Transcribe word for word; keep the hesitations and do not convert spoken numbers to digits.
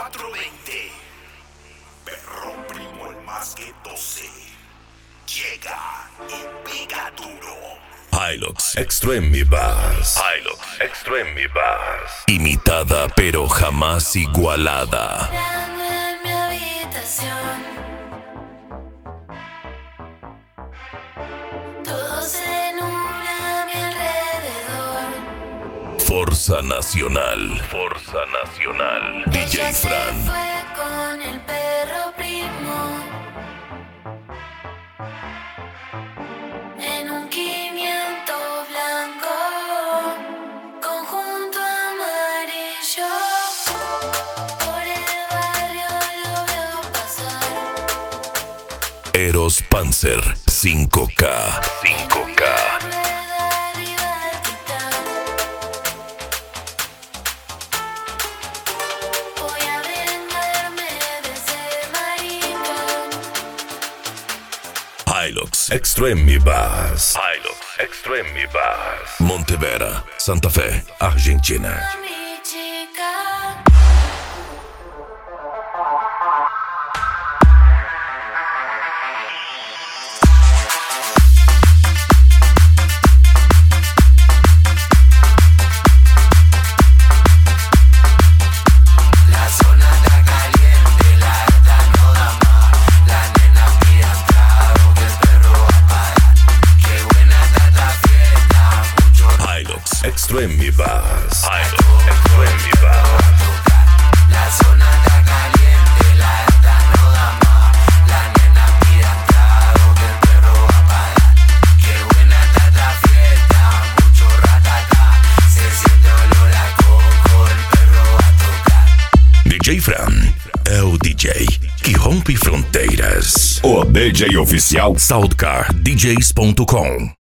cuatro veinte. Perro Primo el más que doce. Llega y pega duro. Hilux Extreme Bass. Hilux Extreme Bass. Imitada pero jamás igualada. Entrando en mi habitación, todo se nubla a mi alrededor. Fuerza Nacional. Fuerza Nacional. D J Ella se Fran. fue con el perro primo en un quinientos blanco, conjunto amarillo. Por el barrio lo veo pasar. Eros Panzer cinco K. cinco K. Rueda arriba del Titán. Voy a vengarme de ese maricón. Hilux Extreme Bass. Hilux Extreme Bass. Montevera, Santa Fe, Argentina. Mi chica. La zona está caliente, la gata no da más. La nena pide trago que el perro va a pagar. Qué buena está esta fiesta, mucho Hilux Extreme Bass. Hilux Extreme Bass. tocar. La zona está caliente, la gata no da más. La nena pide trago que el perro va a pagar. Qué buena está esta fiesta, mucho ratata. Se siente olor a coco, el perro va a tocar. D J Fran é o D J que rompe fronteiras. O D J oficial Soundcar D Js ponto com.